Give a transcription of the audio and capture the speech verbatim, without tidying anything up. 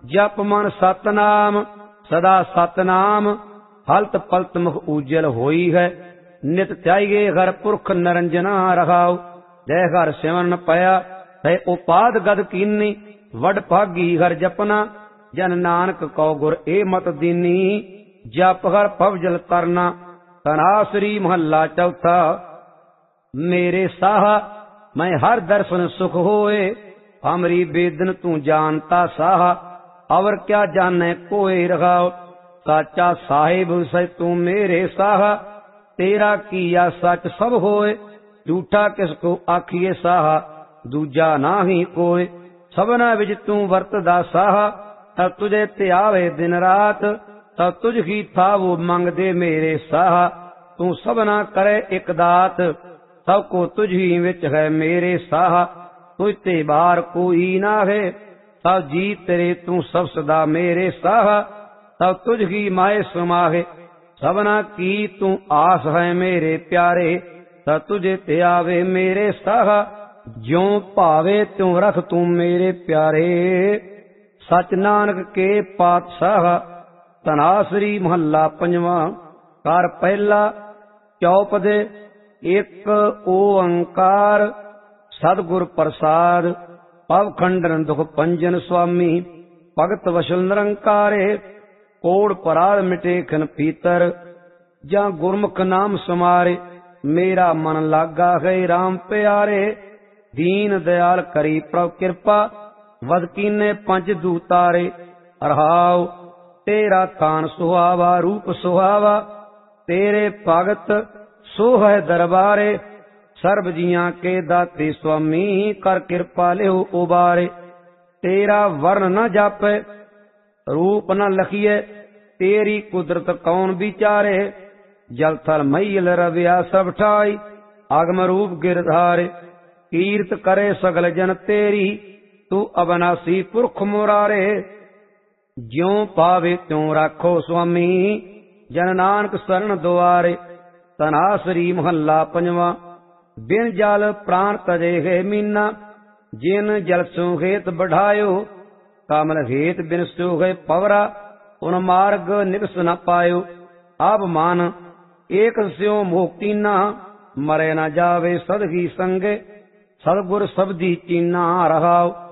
जप मन सतनाम सदा सतनाम, हलत पलत मुख उज्जल होई है। नित त्याइए घर पुरख नरंजना रहाओ, जय घर सिमरन पया है उपाद गद कीनी। वड भागी घर जपना, जन नानक कौ गुर ए मत दीनी। जप हर भवजल तरना, तनासरी महला चौथा। मेरे साहा मैं हर दर्शन सुख होए, हमरी बेदन तू जानता साहा। और क्या जाने कोई रहाओ, साचा साहिब से तू मेरे साहा। तेरा किया सच सब होए, झूठा किसको आखिए साहा। दूजा नाही कोई, सबना विच तू वरतदा साहा। तब तुझे त्यावे दिन रात, तब तुझ ही था वो मंगदे मेरे साहा। तू सबना करे एक दात, सबको तुझ ही विच है मेरे साहा। तुझ ते बार कोई ना है, सब जी तेरे तू सब सदा मेरे साहा। तब तुझ ही माए समाहे, सबना की तू आस है मेरे प्यारे। तब तुझे त्यावे मेरे साहा, ज्यों भावे त्यों रख तू मेरे प्यारे। सच नानक के पातशाह। तनासरी महला पंजवा। कर पहला चौपदे, एक ओंकार सतगुर प्रसाद। पव खंडन दुख पंजन स्वामी, भगत वशल निरंकारे। कोड़ पराध मिटे खन पीतर, जा गुरमुख नाम समारे। मेरा मन लागा है राम प्यारे, दीन दयाल करी प्रभ कृपा। वद कीने पंच दूतारे, रहाओ तेरा थान सुहावा रूप सुहावा। तेरे भगत सो है दरबारे, सर्ब जियां के दाते स्वामी। कर कृपा लिहो उबारे, तेरा वर्ण न जापे रूप न लखिए। तेरी कुदरत कौन विचारे, जल थल मैल रविया सब ठाई। आगम रूप गिरधारे, कीर्त करे सगल जन तेरी। तू अबनासी पुरख मुरारे, ज्यों पावे त्यों राखो स्वामी। जन नानक शरण द्वारे। तनासरी महला पंजवा। बिन जल प्राण तजे है मीना, जिन जल सो हेत बढ़ायो। कमल हेत बिन सो है पवरा, उन मार्ग निकस न पायो। अब मान एक स्यो मुक्ति ना, मरे न जावे सदगी संगे। सदगुर सबदी चीना रहाओ।